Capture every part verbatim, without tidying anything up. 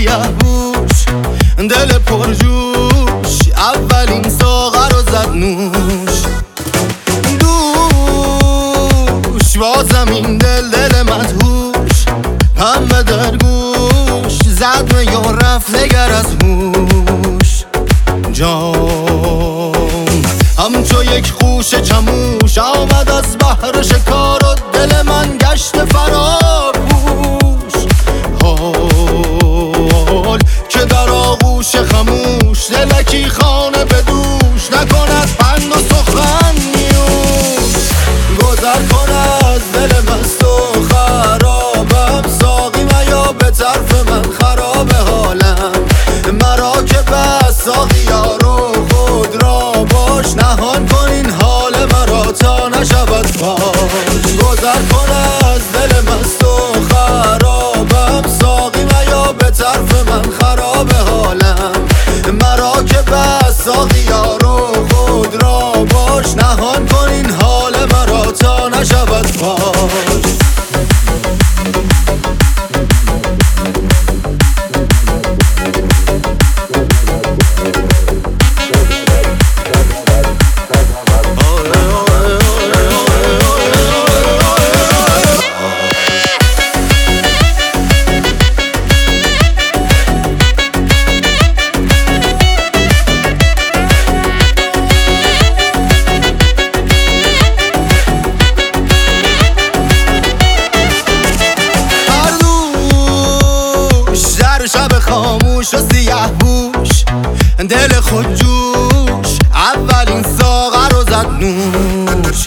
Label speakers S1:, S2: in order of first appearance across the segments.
S1: سیاه بوش دل پرجوش اولین ساغر رو زد نوش. دوش بازم این دل دل مدهوش پنبه در گوش زد و یا رفت نگر از هوش. جام همچو یک خوش چموش آمد از بحر شکار و دل من گشت فراموش. حال که در آغوش خموش دلکی خانه به دوش نکند پند و سخن نیوش. گذر کن از دل مست و خرابم ساقی میا به طرف من خراب حالم مرا که بس ساقی یارو خود را باش نهان کن این حال مرا تا نشود فاش. گذر کن از دل مست و خرابم ساقی میا به طرف من خراب حالم مرا که بس ساقی یارو خود را باش نهان کن این حال مرا تا نشود فاش. شب خاموش و سیاه بوش دل خود جوش اولین ساغر رو زد نوش.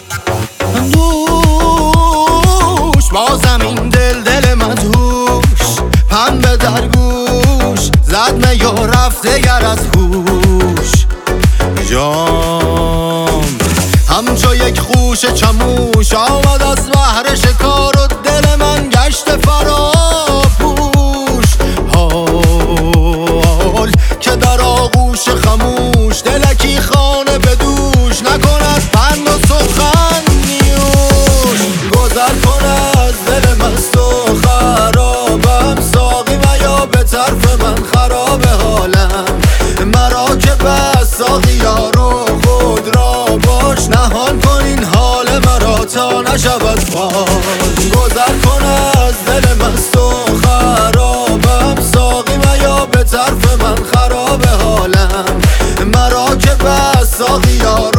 S1: دوش بازم این دل دل مدهوش پنبه در گوش زد می و رفت دگر از هوش. جام همچو یک خوش چموش آمد از بحر شکار و دل من گشت فراموش. که در آغوش خموش دلکی خانه به دوش نکند پند و سخن نیوش. گذر کن از دل مست و خرابم ساقی میا به طرف من خراب حالم مرا که بس ساقی یارو خود را باش نهان کن این حال مرا تا نشود فاش. گذر کن از دل مست و خرابم ساقی میا به طرف من خراب حالم مرا که بس ساقی یارو